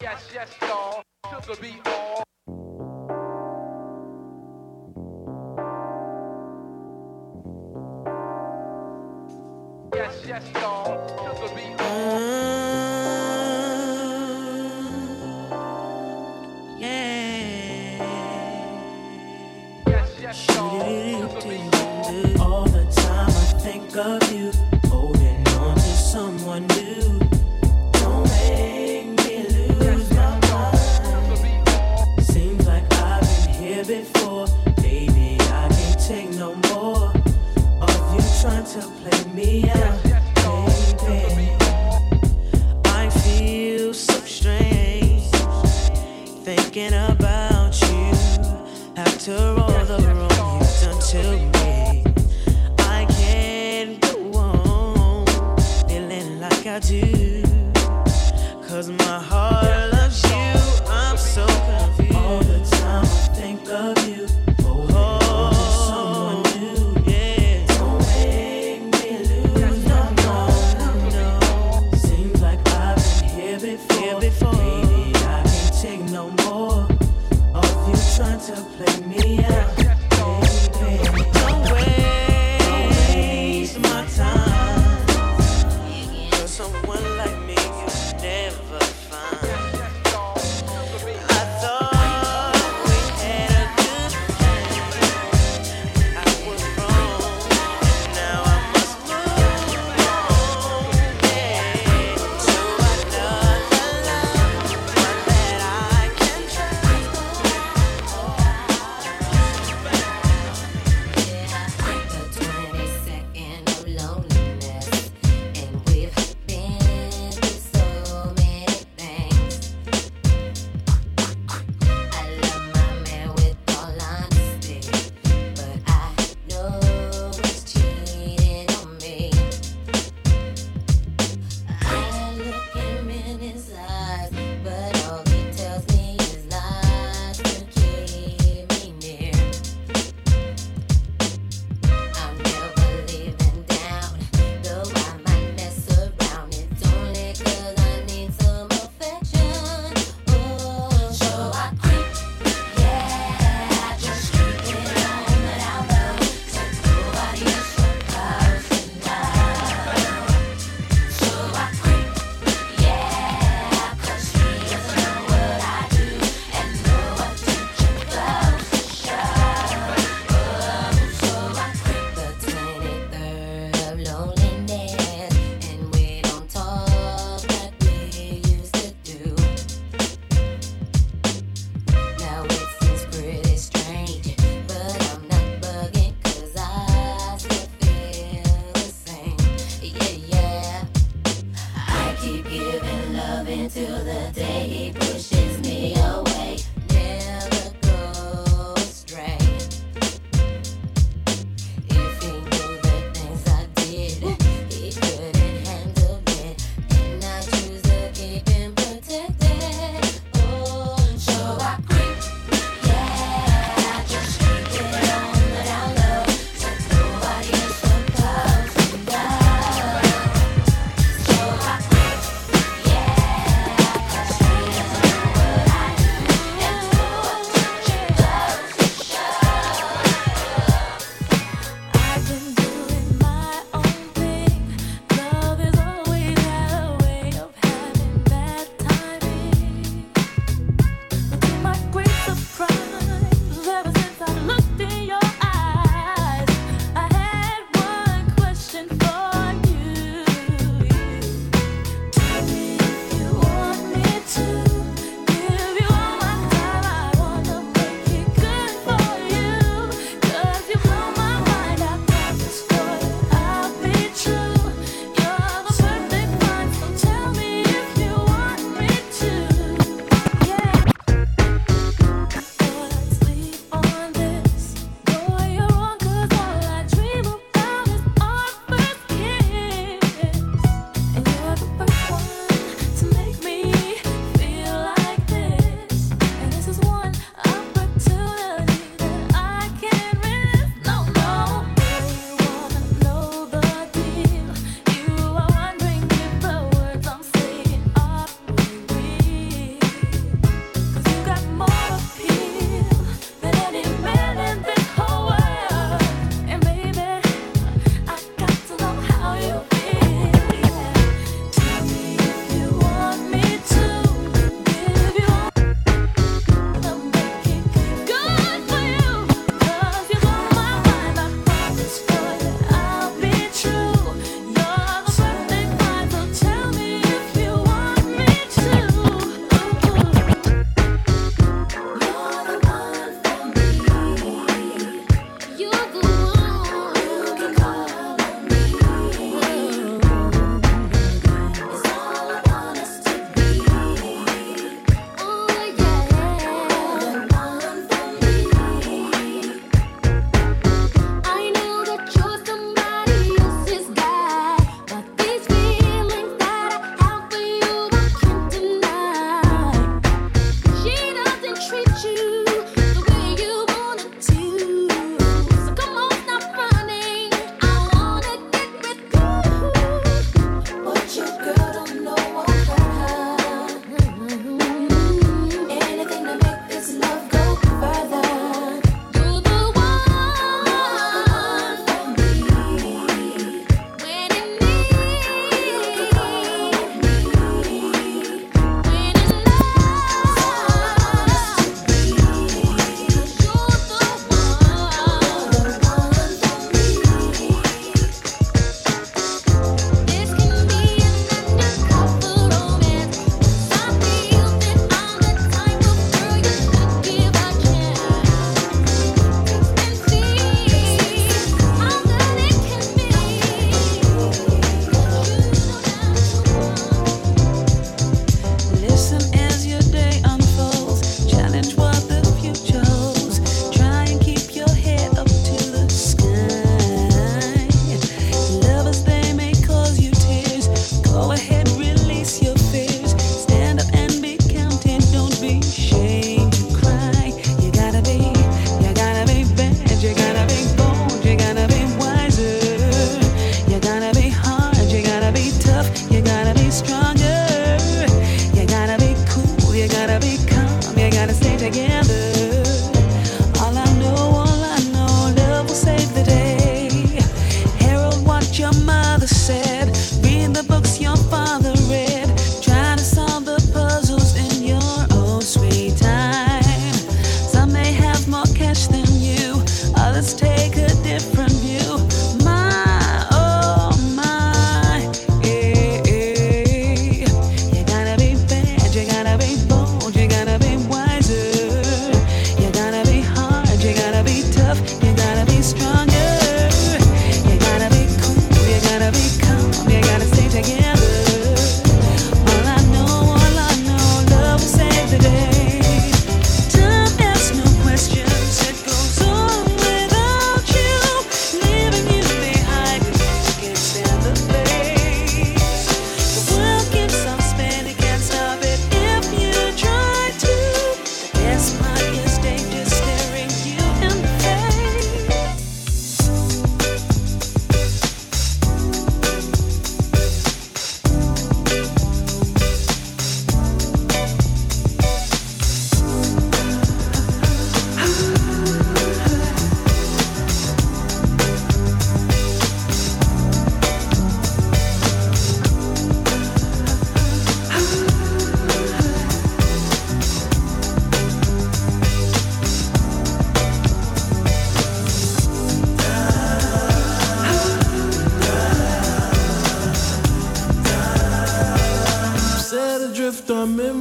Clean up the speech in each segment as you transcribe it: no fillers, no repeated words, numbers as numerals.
Yes, yes, y'all. To the beat all. Yes, yes, y'all. To the beat all. Yes, yes, y'all. To the beat all. All the time I think of you, holding on to someone new. Don't make me lose my mind. Seems like I've been here before. Baby, I can't take no more of you trying to play me out. Baby, I feel so strange thinking about you. After all the wrong you've done to me, I can't go on feeling like I do. 'Cause my heart loves you, I'm so confused. All the time I think of you, holding on to someone new. Yeah. Don't make me lose no. Seems like I've been here before. Baby, I can't take no more of you trying to play me out. Baby, don't waste my time. 'Cause someone like me you never find. I thought we had a good thing. I was wrong, and now I must move on. Yeah. So I love the love, one that I can trust. The 22nd of loneliness, and we've been through so many things. I love my man with all honesty, but I know he's cheating on me. I look him in his eyes, but all he tells me is lies to keep me near. I'm never leaving down, though I might mess around. It's only 'cause I need some affection. Oh, so I creep, yeah, I just keep it on without love. Since nobody else recovers tonight. So I creep, yeah, 'cause he doesn't know what I do, and no attention goes to show. So I creep the 23rd of loneliness, and we don't talk like we used to do. Now it seems pretty strange, but I'm not bugging 'cause I still feel the same. Yeah. I keep giving love until the day he pushes me away. Never go astray. If he knew the things I did, he couldn't handle it, and I choose to keep him protected. Oh, so I creep, yeah, I just keep it on without love, since nobody else supposed to know. So I creep, yeah, 'cause he doesn't know what I do,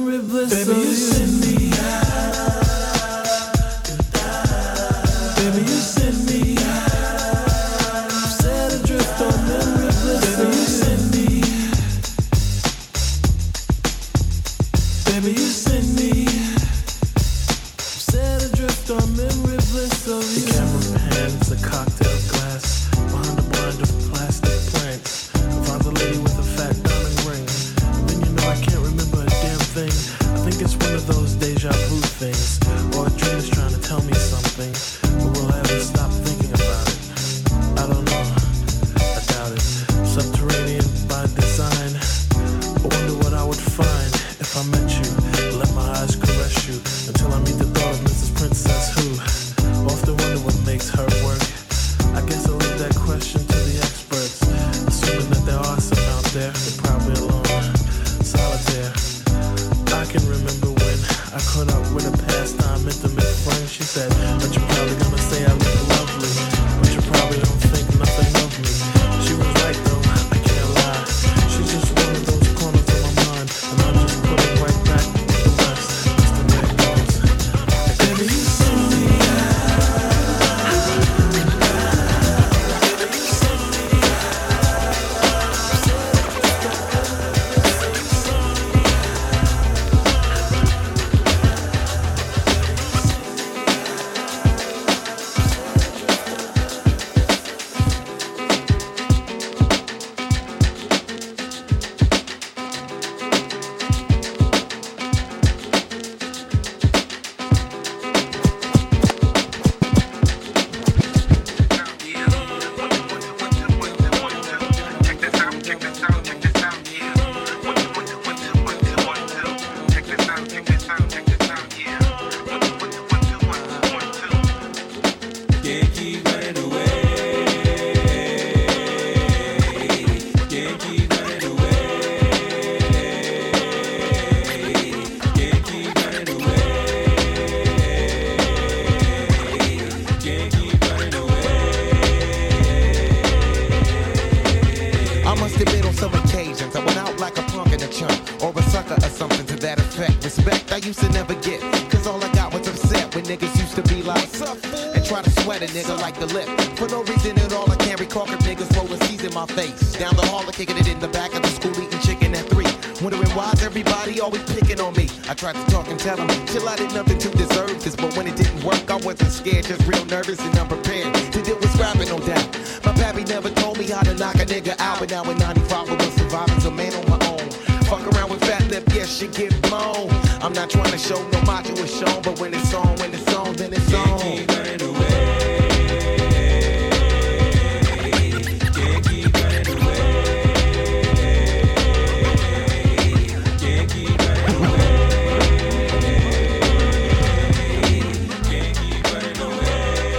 memory bliss. Baby, you send me baby, you send me set adrift on memory bliss. Baby, you send me baby, you send me set adrift on memory bliss of you. The camera pans a cocktail glass behind a blind of plastic planks. I found a lady with a fat diamond ring. Then you know I can't remember a damn thing. I think it's one of those deja vu things, or a dream is trying to tell me something, but will I ever stop thinking about it? I don't know. I doubt it. Subterranean by design. I wonder what I would find if I met you. Let my eyes caress you until I meet the thought of Mrs. Princess who often wonder what makes her work. I guess I'll leave that question to the experts, assuming that there are some out there. They're probably alone, solitaire. I can remember when I caught up with a pastime intimate friend. She said, but you're probably gonna say I look lovely, but you probably don't think nothing of me. She was right though, I can't lie. She's just one of those corners of my mind, and I just put it right back with the rest. That's the way it goes. Baby, you send me I must have been on some occasions. I went out like a punk in a chump, or a sucker or something to that effect. Respect I used to never get, cause all I got was upset when niggas used to be like, and try to sweat a nigga like the lip. For no reason at all, I can't recall if niggas rolling C's in my face. Down the hall, kicking it in the back of the school, eating chicken at 3. Wondering why's everybody always picking on me. I tried to talk and tell them, chill, I did nothing to deserve this. But when it didn't work, I wasn't scared, just real nervous and unprepared to deal with scrapping, no doubt. My pappy never told me how to knock a nigga out, but now in 95 I was surviving as a man on my own. Fuck around with fat lip, yes, you get blown. I'm not trying to show no macho is shown, but when it's on, then it's on. Can't keep running away. Can't keep running away. Can't keep running away. Can't keep running away.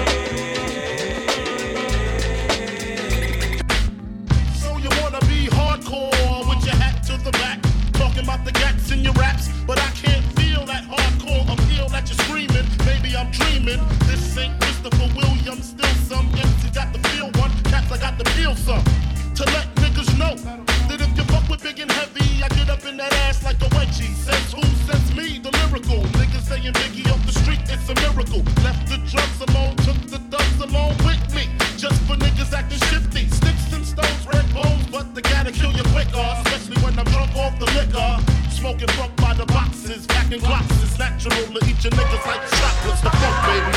So you wanna be hardcore with your hat to the back, talking about the gats in your raps, but I can't feel that hardcore appeal that you're screaming. Maybe I'm dreaming. This ain't Christopher Williams, still some MC got to feel one. Cats, I got to feel some. To let niggas know that if you fuck with big and heavy, I get up in that ass like a wedgie. Says who? Says me, the lyrical. Niggas saying Biggie off the street, it's a miracle. Left the drugs alone, took the dubs along with me. Just for niggas acting shifty. Sticks and stones, red bones, but they gotta kill you quicker. Especially when I'm drunk off the liquor. Smoking funk by the boxes, packing glocks. It's natural to eat your niggas like chocolates. The funk, baby.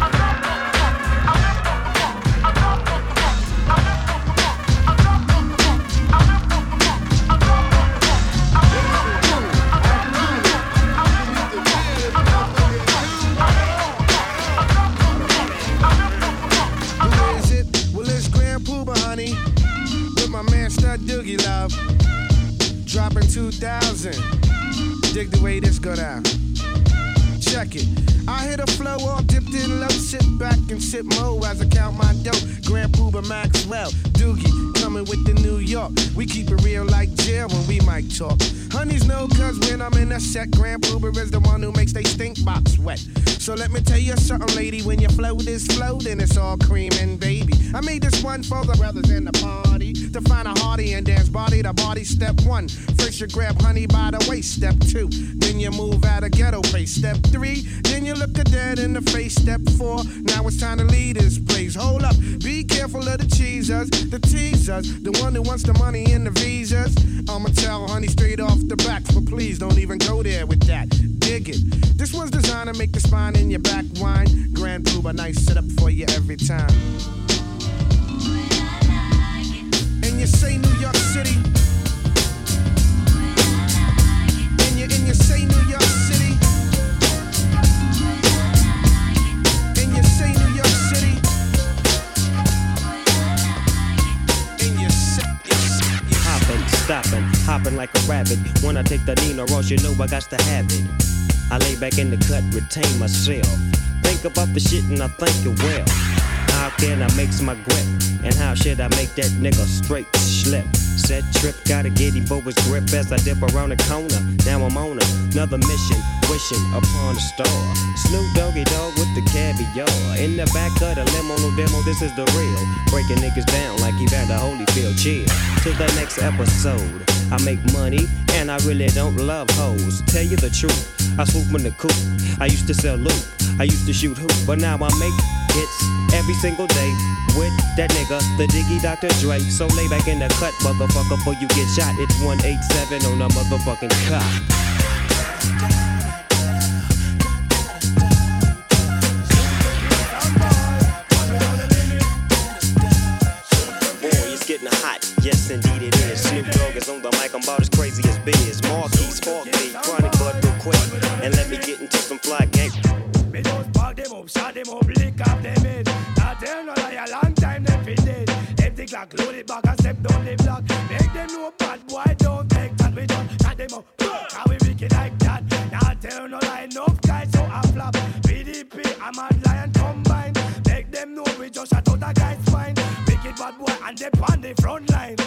Doogie Love, dropping 2000. Dig the way this go down. check it. I hit a flow all dipped in low, sit back and sip mo as I count my dough. Grand Puba Maxwell, Doogie, coming with the New York. We keep it real like jail when we might talk. Honeys know cause when I'm in a set, Grand Puba is the one who makes they stink box wet. So let me tell you something, lady, when your flow is flow, then it's all cream and baby. I made this one for the brothers in the party, to find a hearty and dance body to body. Step one, first you grab honey by the waist. Step two, then you move out of ghetto pace. Step three, then you look a dead in the face. Step four, now it's time to lead this place. Hold up, be careful of the cheesers, the teasers, the one who wants the money and the visas. I'ma tell honey straight off the back, but please don't even go there with that. Dig it. This one's designed to make the spine in your back whine. Grand Puba, nice setup for you every time. And you say New York City. And you say New York City. And you say New York City. And you say hopping, stopping, hopping like a rabbit. When I take the Nino Ross, you know I got to have it. I lay back in the cut, retain myself. Think about the shit and I think it well. How can I mix my grip? And how should I make that nigga straight slip? Set trip, gotta get him for his grip as I dip around the corner. Now I'm on another mission, wishing upon a star. Snoop Doggy Dogg with the caviar. In the back of the limo, no demo, this is the real. Breaking niggas down like Evander Holyfield. Chill to the next episode. I make money and I really don't love hoes. Tell you the truth, I swoop in the coop. I used to sell loot, I used to shoot hoop, but now I make hits every single day with that nigga, the Diggy Dr. Dre. So lay back in the cut, motherfucker, before you get shot. It's 187 on the motherfucking cop. Getting hot, yes indeed it is. Snoop Dogg is on the mic, I'm about as crazy as Biz. Marquis, Spark me, chronic blood real quick, and let me get into some fly gang. Me just spark them up, shot them up, lick up them in. Now tell no lie, a long time them fit dead. Empty clock, load it back and step down the block. Make them know bad boy don't take that. We don't shot them up, how we wicked like that. Now tell no lie, enough guys so I flop. PDP, I'm a lion combine. Make them know we just shot out a guy's spine. Bad boy and they on the front line.